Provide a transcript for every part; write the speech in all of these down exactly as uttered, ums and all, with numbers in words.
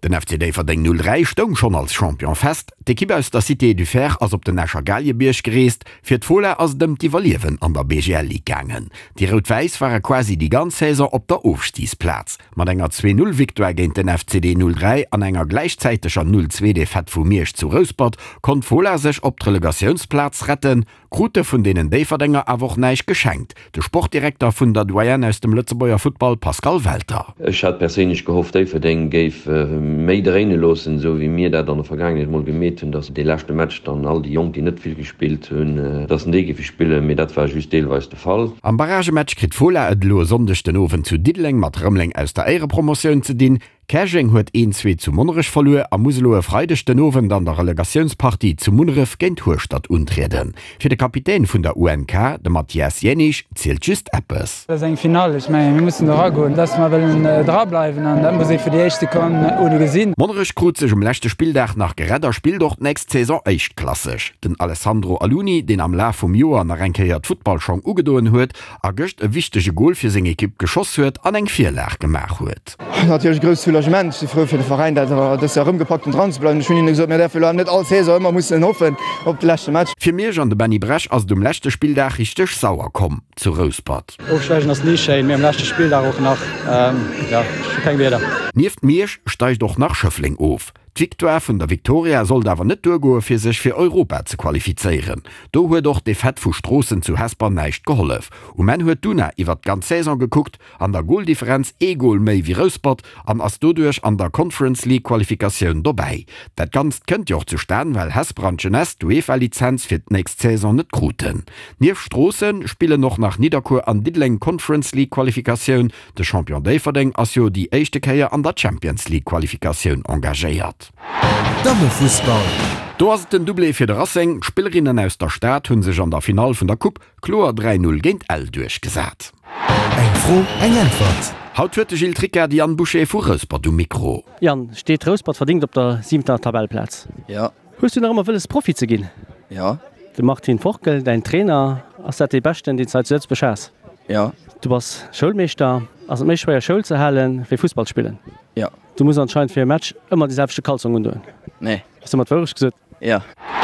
Den F C D verdeng null drei stung schon als Champion fest. D'Equipe aus der Cité du Fer ass op den Nascher Galliebiersch gereest, fir d'Foler ass dem Tivaliwen an der B G L gangen. Die Rot-Weiß waren quasi die ganze Saison op der Aufstiegsplatz. Mat enger zwei null Viktoire géint den F C D null drei an enger gleichzeitiger null zwei de Fett vu Miersch zu Röspert, konnt Foler sech op d' Relegationsplatz retten, Grute vun denen Déverdennger awoch neich geschenkt. De Sportdirektor vun der Doyenne aus dem Lützebauer Football Pascal Welter. Ich hat persönlich gehofft, Déverdeng géif äh, méi Reine losen, so wie mir dat an der Vergangenheit mal gemet hun, dats de lachte Match dann all die Jung, die net viel gespielt hunn, äh, dats Dege spiele, mir dat war just deelweis der Fall. Am Barragematch krit Foler et lo sondechten Owen zu Didling mat Rëmling aus der Ehrepromotion ze dien. Käsching huet een zwei zu Munnerich verloe a Museloe freidechten Owen an der Relegationspartie zu Munnerif géint Hurstadt untreden. Fir de Kapitän vun der U N K, de Matthias Jenich, zielt just Appes. Das ist eng Final, ich mein, wir müssen da goen, dass wir wollen äh, dranbleiben an dann muss ich für die Echte kommen äh, ohne gesinn. Munnerich krut sich um letzte Spieldach nach Geräder Spiel doch nächst Saison echt klassisch. Den Alessandro Aluni, den am La vom Joar nach enkeiert Football schon ugedoen huet, a göcht e wichtige Goal für seine Equipe geschoss huet, an eng Vierlach gemacht huet. Natürlich größte Soulagement froh für den Verein, dass er das herumgepackt und dran zu bleiben. Ich finde nicht so, mehr dafür nicht alle Saison immer muss hoffen auf den letzten Match. Für mich an der Benny Bresch aus dem letzten Spieldach richtig sauer kommen zu Röspert. Aufsteigen das nicht schön, wir im letzten Spieldach auch nach, ähm, ja, kein Wieder. Nieft Miersch steigt doch nach Schöffling auf. Die Viktoire vun der Victoria soll awer net durchgoen fir sech fir Europa ze qualifizieren. Do huet doch de Fett vu Strossen zu Hesper neicht gehollef. U men huet Duna iwwer ganz Saison geguckt, an der Goldifferenz e-Goal méi wie Röspert, an ass dodurch an der Conference League Qualifikationun dobei. Dat ganz kënnt joch zu stern, weil Hesbranchen nest UEFA-Lizenz fir d'nächst Saison net kruten. Nief Strossen spiele noch nach Niederkur an Didling Conference League Qualifikationun, de Champion Déverdeng ass jo die éichte Käier an der Champions League Qualifikationun engagéiert. Dammefußball. Do ass den Doublé fir de Racing, Spielerinnen aus der Stadt hunn sech an der Final vun der Coupe Chlor drei null géint L durchgesat. Eng froh eng Antwort. Haut huet de Gilles Tricker die an Boucher vu Röspert du Mikro. Jan, steht Röspert verdingt op der siebter Tabellplatz. Ja. Hust du noch immer willes Profi ze ginn? Ja. Du Martin Forkel, dein Trainer, ass dat de bechten die Zeit selbst beschass. Ja. Du warst Schulmeister, also méch schwer Schul ze halen fir Fußball spielen. Ja. Du musst anscheinend fir Match immer die selbstchte Kalzungen doen. Nee. Hast du mat wëch gesot? Ja.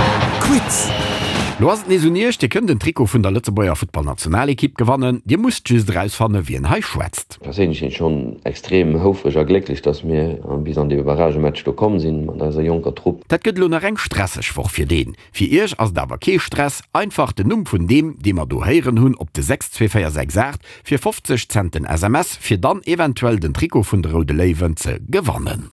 Quiz. Lo hast nesuniert, Di kën den Triko vun der Lützebauer Football-Nationalekipp gewannen, Dir musst just rausfanne wie en Hai schwätzt. Persönlich bin schon extrem hoffriger glücklich, dass wir bis an die Barragematch gekommen sind, und als ein junger Trupp. Dat gëtt lo nach eng stressig vor fir den. Fi Ech ass dawer ke Stress einfach den Numm vun dem, dem er do heieren hunn op de sechs zwei vier sechs sagt, fir fünfzig Cent S M S fir dann eventuell den Triko vun der Rode Löwen ze gewannen.